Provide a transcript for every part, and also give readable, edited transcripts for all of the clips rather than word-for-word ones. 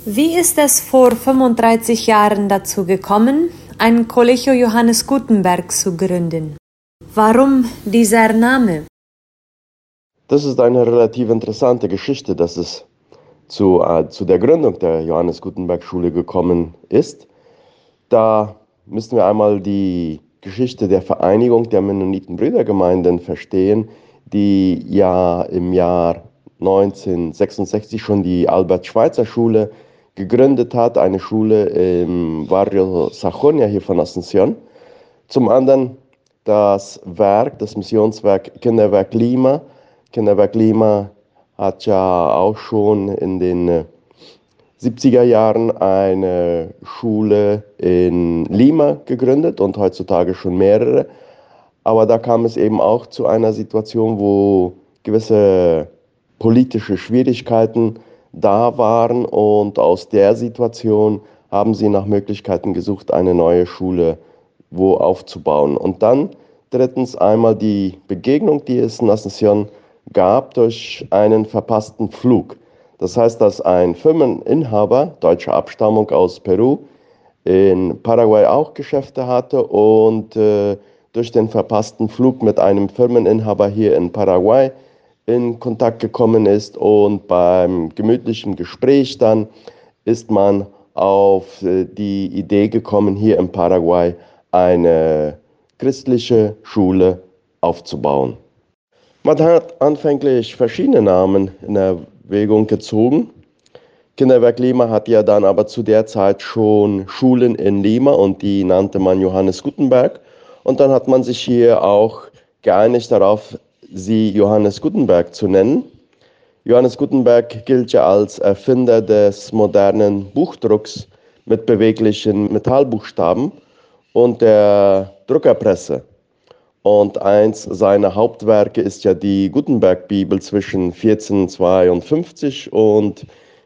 Wie ist es vor 35 Jahren dazu gekommen, ein Colegio Johannes Gutenberg zu gründen? Warum dieser Name? Das ist eine relativ interessante Geschichte, dass es zu der Gründung der Johannes Gutenberg Schule gekommen ist. Da müssen wir einmal die Geschichte der Vereinigung der Mennoniten-Brüdergemeinden verstehen, die ja im Jahr 1966 schon die Albert-Schweitzer-Schule gegründet hat, eine Schule im Barrio Sajonia hier von Asunción. Zum anderen das Missionswerk Kinderwerk Lima. Kinderwerk Lima hat ja auch schon in den 70er Jahren eine Schule in Lima gegründet und heutzutage schon mehrere. Aber da kam es eben auch zu einer Situation, wo gewisse politische Schwierigkeiten da waren und aus der Situation haben sie nach Möglichkeiten gesucht, eine neue Schule wo aufzubauen. Und dann drittens einmal die Begegnung, die es in Asunción gab durch einen verpassten Flug. Das heißt, dass ein Firmeninhaber deutscher Abstammung aus Peru in Paraguay auch Geschäfte hatte und durch den verpassten Flug mit einem Firmeninhaber hier in Paraguay in Kontakt gekommen ist und beim gemütlichen Gespräch dann ist man auf die Idee gekommen, hier in Paraguay eine christliche Schule aufzubauen. Man hat anfänglich verschiedene Namen in Erwägung gezogen. Kinderwerk Lima hat ja dann aber zu der Zeit schon Schulen in Lima und die nannte man Johannes Gutenberg. Und dann hat man sich hier auch geeinigt darauf, sie Johannes Gutenberg zu nennen. Johannes Gutenberg gilt ja als Erfinder des modernen Buchdrucks mit beweglichen Metallbuchstaben und der Druckerpresse. Und eins seiner Hauptwerke ist ja die Gutenberg-Bibel zwischen 1452 und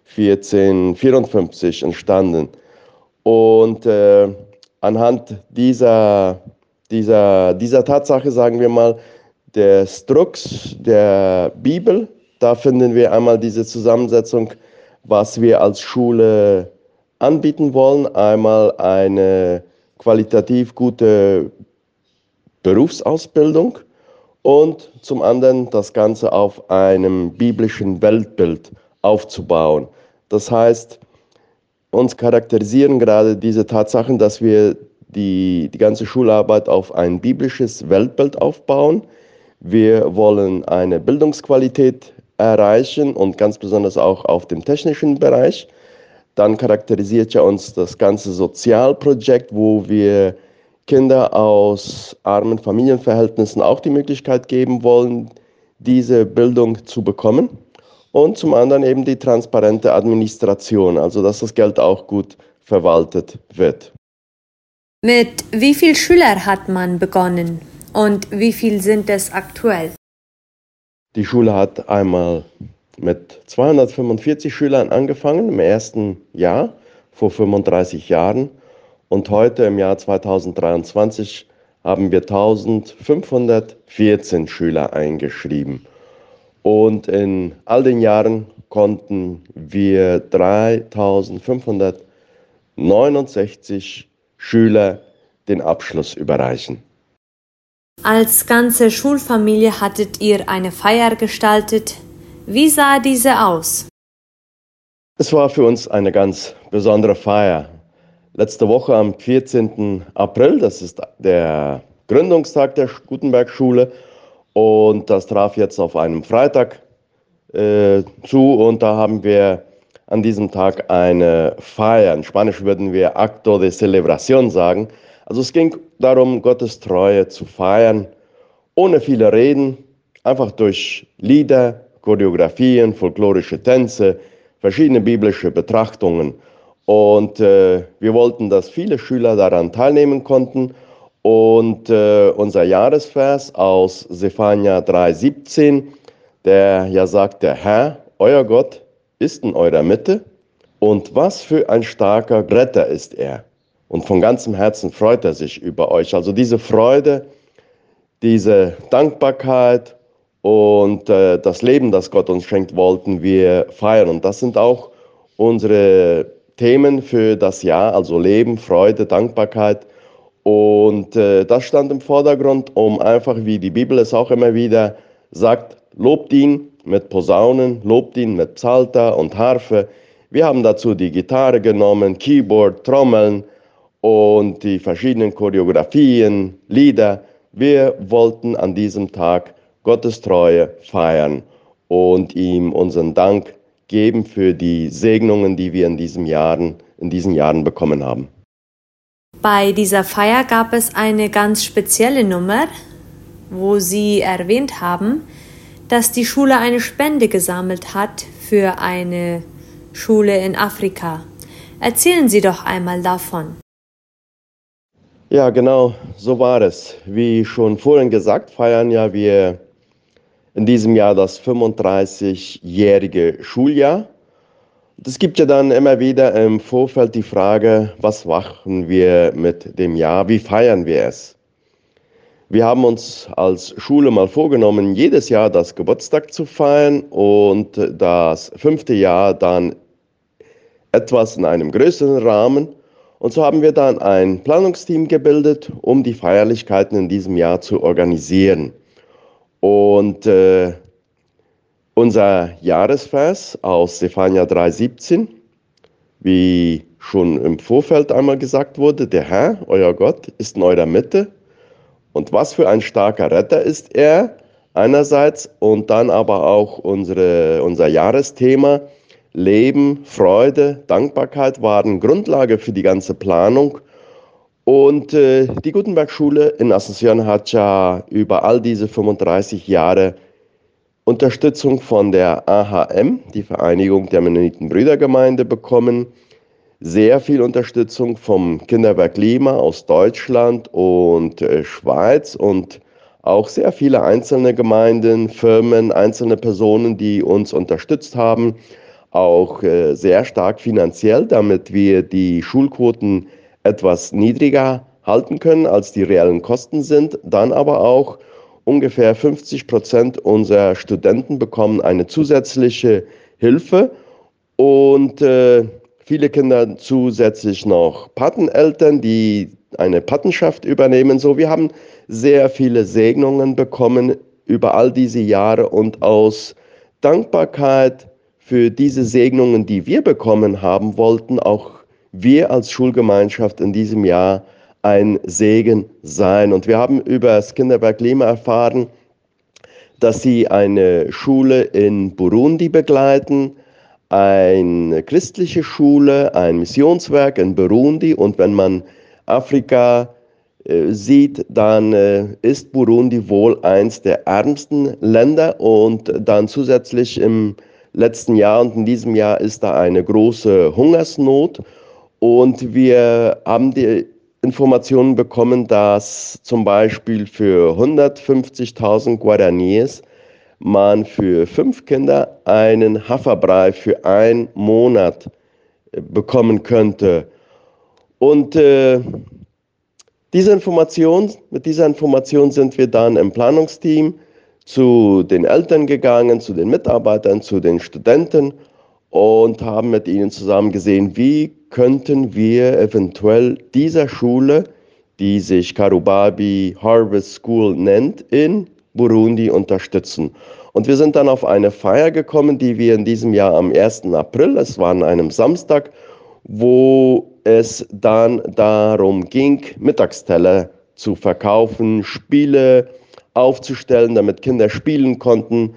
1454 entstanden. Und anhand dieser Tatsache, sagen wir mal, des Drucks der Bibel, da finden wir einmal diese Zusammensetzung, was wir als Schule anbieten wollen. Einmal eine qualitativ gute Berufsausbildung und zum anderen das Ganze auf einem biblischen Weltbild aufzubauen. Das heißt, uns charakterisieren gerade diese Tatsachen, dass wir die ganze Schularbeit auf ein biblisches Weltbild aufbauen. Wir wollen eine Bildungsqualität erreichen und ganz besonders auch auf dem technischen Bereich. Dann charakterisiert ja uns das ganze Sozialprojekt, wo wir Kinder aus armen Familienverhältnissen auch die Möglichkeit geben wollen, diese Bildung zu bekommen. Und zum anderen eben die transparente Administration, also dass das Geld auch gut verwaltet wird. Mit wie vielen Schülern hat man begonnen und wie viel sind es aktuell? Die Schule hat einmal mit 245 Schülern angefangen im ersten Jahr vor 35 Jahren. Und heute im Jahr 2023 haben wir 1514 Schüler eingeschrieben. Und in all den Jahren konnten wir 3569 Schüler den Abschluss überreichen. Als ganze Schulfamilie hattet ihr eine Feier gestaltet. Wie sah diese aus? Es war für uns eine ganz besondere Feier. Letzte Woche am 14. April, das ist der Gründungstag der Gutenberg-Schule und das traf jetzt auf einem Freitag zu und da haben wir an diesem Tag eine Feier. In Spanisch würden wir Acto de Celebración sagen. Also es ging darum, Gottes Treue zu feiern, ohne viele Reden, einfach durch Lieder, Choreografien, folklorische Tänze, verschiedene biblische Betrachtungen. Und wir wollten, dass viele Schüler daran teilnehmen konnten. Und unser Jahresvers aus Sephania 3,17, der ja sagt, der Herr, euer Gott, ist in eurer Mitte. Und was für ein starker Retter ist er. Und von ganzem Herzen freut er sich über euch. Also diese Freude, diese Dankbarkeit und das Leben, das Gott uns schenkt, wollten wir feiern. Und das sind auch unsere Themen für das Jahr, also Leben, Freude, Dankbarkeit. Und das stand im Vordergrund, um einfach, wie die Bibel es auch immer wieder sagt, lobt ihn mit Posaunen, lobt ihn mit Psalter und Harfe. Wir haben dazu die Gitarre genommen, Keyboard, Trommeln und die verschiedenen Choreografien, Lieder. Wir wollten an diesem Tag Gottes Treue feiern und ihm unseren Dank geben für die Segnungen, die wir in diesen Jahren bekommen haben. Bei dieser Feier gab es eine ganz spezielle Nummer, wo Sie erwähnt haben, dass die Schule eine Spende gesammelt hat für eine Schule in Afrika. Erzählen Sie doch einmal davon. Ja, genau, so war es. Wie schon vorhin gesagt, feiern ja wir in diesem Jahr das 35-jährige Schuljahr. Es gibt ja dann immer wieder im Vorfeld die Frage, was machen wir mit dem Jahr, wie feiern wir es? Wir haben uns als Schule mal vorgenommen, jedes Jahr das Geburtstag zu feiern und das 5. Jahr dann etwas in einem größeren Rahmen. Und so haben wir dann ein Planungsteam gebildet, um die Feierlichkeiten in diesem Jahr zu organisieren. Und unser Jahresvers aus Sephania 3,17, wie schon im Vorfeld einmal gesagt wurde, der Herr, euer Gott, ist in eurer Mitte. Und was für ein starker Retter ist er einerseits und dann aber auch unser Jahresthema Leben, Freude, Dankbarkeit waren Grundlage für die ganze Planung. Und die Gutenberg-Schule in Asunción hat ja über all diese 35 Jahre Unterstützung von der AHM, die Vereinigung der Mennoniten-Brüdergemeinde, bekommen. Sehr viel Unterstützung vom Kinderwerk Lima aus Deutschland und Schweiz und auch sehr viele einzelne Gemeinden, Firmen, einzelne Personen, die uns unterstützt haben, auch sehr stark finanziell, damit wir die Schulquoten etwas niedriger halten können, als die reellen Kosten sind. Dann aber auch ungefähr 50% unserer Studenten bekommen eine zusätzliche Hilfe und viele Kinder zusätzlich noch Pateneltern, die eine Patenschaft übernehmen. So, wir haben sehr viele Segnungen bekommen über all diese Jahre und aus Dankbarkeit für diese Segnungen, die wir bekommen haben, wollten auch wir als Schulgemeinschaft in diesem Jahr ein Segen sein. Und wir haben über das Kinderwerk Lima erfahren, dass sie eine Schule in Burundi begleiten, eine christliche Schule, ein Missionswerk in Burundi. Und wenn man Afrika sieht, dann ist Burundi wohl eins der ärmsten Länder. Und dann zusätzlich im letzten Jahr und in diesem Jahr ist da eine große Hungersnot. Und wir haben die Informationen bekommen, dass zum Beispiel für 150.000 Guaraníes man für 5 Kinder einen Haferbrei für 1 Monat bekommen könnte. Und mit dieser Information sind wir dann im Planungsteam zu den Eltern gegangen, zu den Mitarbeitern, zu den Studenten und haben mit ihnen zusammen gesehen, wie könnten wir eventuell dieser Schule, die sich Karubabi Harvest School nennt, in Burundi unterstützen. Und wir sind dann auf eine Feier gekommen, die wir in diesem Jahr am 1. April, es war an einem Samstag, wo es dann darum ging, Mittagsteller zu verkaufen, Spiele aufzustellen, damit Kinder spielen konnten.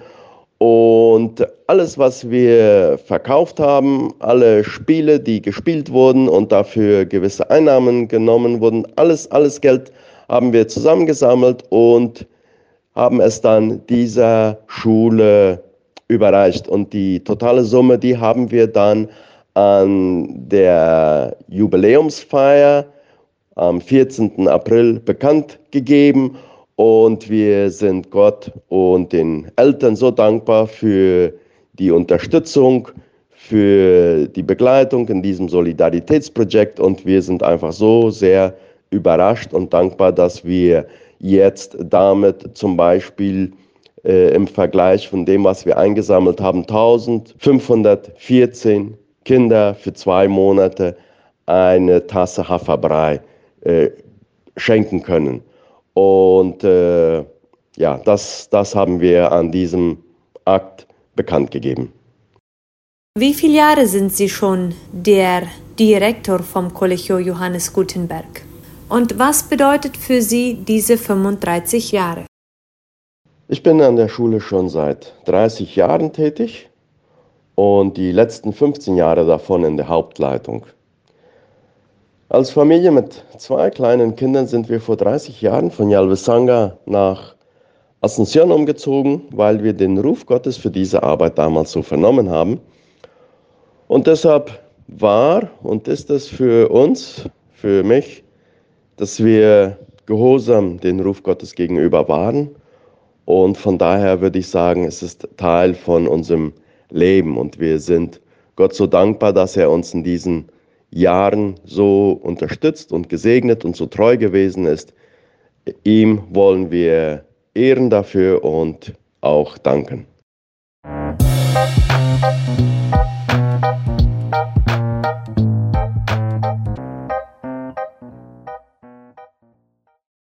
Und alles, was wir verkauft haben, alle Spiele, die gespielt wurden und dafür gewisse Einnahmen genommen wurden, alles Geld haben wir zusammengesammelt und haben es dann dieser Schule überreicht. Und die totale Summe, die haben wir dann an der Jubiläumsfeier am 14. April bekannt gegeben. Und wir sind Gott und den Eltern so dankbar für die Unterstützung, für die Begleitung in diesem Solidaritätsprojekt. Und wir sind einfach so sehr überrascht und dankbar, dass wir jetzt damit zum Beispiel im Vergleich von dem, was wir eingesammelt haben, 1514 Kinder für 2 Monate eine Tasse Haferbrei schenken können. Und ja, das haben wir an diesem Akt bekannt gegeben. Wie viele Jahre sind Sie schon der Direktor vom Colegio Johannes Gutenberg? Und was bedeutet für Sie diese 35 Jahre? Ich bin an der Schule schon seit 30 Jahren tätig und die letzten 15 Jahre davon in der Hauptleitung. Als Familie mit 2 kleinen Kindern sind wir vor 30 Jahren von Yalvisanga nach Asunción umgezogen, weil wir den Ruf Gottes für diese Arbeit damals so vernommen haben. Und deshalb war und ist es für uns, für mich, dass wir gehorsam den Ruf Gottes gegenüber waren. Und von daher würde ich sagen, es ist Teil von unserem Leben. Und wir sind Gott so dankbar, dass er uns in diesen Jahren so unterstützt und gesegnet und so treu gewesen ist. Ihm wollen wir ehren dafür und auch danken.